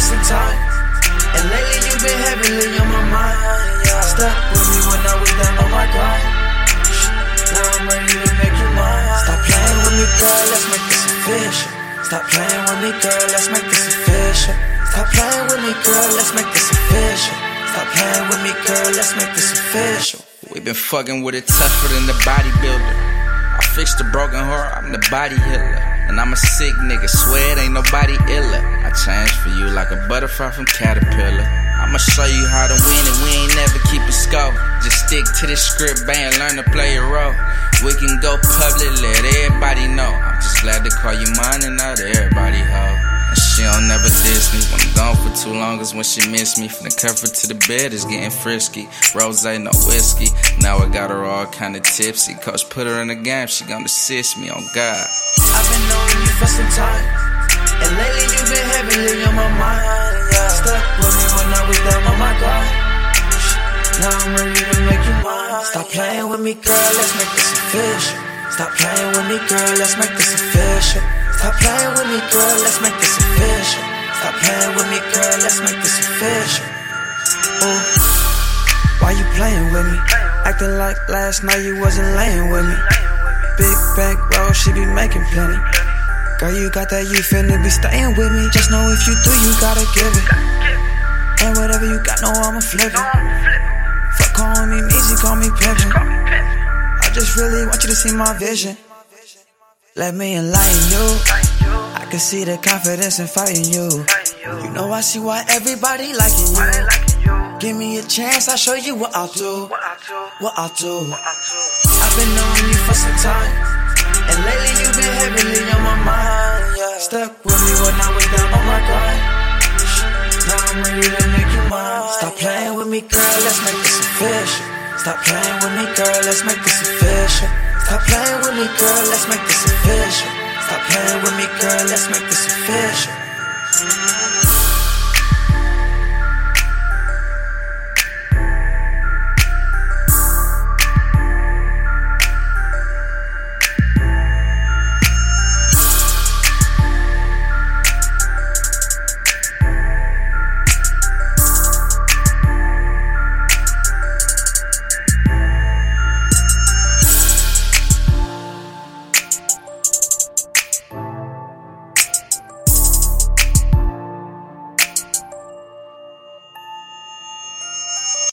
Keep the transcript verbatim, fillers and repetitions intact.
some time, and lately you been heavily on my mind. Yeah, stuck with me when I was down on my grind. Now I'm ready to make you mine. Stop playing with me, girl, let's make this official. Stop playing with me, girl, let's make this official. Stop playing with me, girl, let's make this official. Stop playing with me, girl, let's make this official. We been fucking with it tougher than the bodybuilder. I fixed a broken heart, I'm the body healer. And I'm a sick nigga, swear it ain't nobody iller. I changed for you like a butterfly from Caterpillar. I'ma show you how to win and we ain't never keep a score. Just stick to the script, bang, learn to play a role. We can go public, let everybody know. I'm just glad to call you mine and not everybody hoe. And she don't never diss me. When I'm gone for too long is when she miss me. From the cover to the bed is getting frisky. Rose, no whiskey. Now I got her all kinda tipsy. Coach put her in the game, she gon' assist me, on God. I've been knowing you for some time, and lately you been heavily on my mind. Yeah, stuck with me when I was down on my grind. Now I'm ready to make you mine. Stop playing with me, girl, let's make this official. Stop playing with me, girl, let's make this official. Stop playing with me, girl, let's make this official. Stop playing with me, girl, let's make this official. Ooh, why you playing with me? Acting like last night you wasn't laying with me. Big bank roll, she be making plenty. Girl, you got that, you finna be staying with me. Just know if you do, you gotta give it. And whatever you got, no, I'ma flip it. Fuck calling me easy, call me pimpin'. I just really want you to see my vision. Let me enlighten you. I can see the confidence in fighting you. You know I see why everybody liking you. Give me a chance, I'll show you what I'll do. What I'll do. I've been knowing you for some time, and lately you been heavily on my mind. Yeah, stuck with me when I was down on my grind. Now I'm ready to make you mine. Stop playing with me, girl, let's make this official. Stop playing with me, girl, let's make this official. Stop playing with me, girl, let's make this official. Stop playing with me, girl, let's make this official.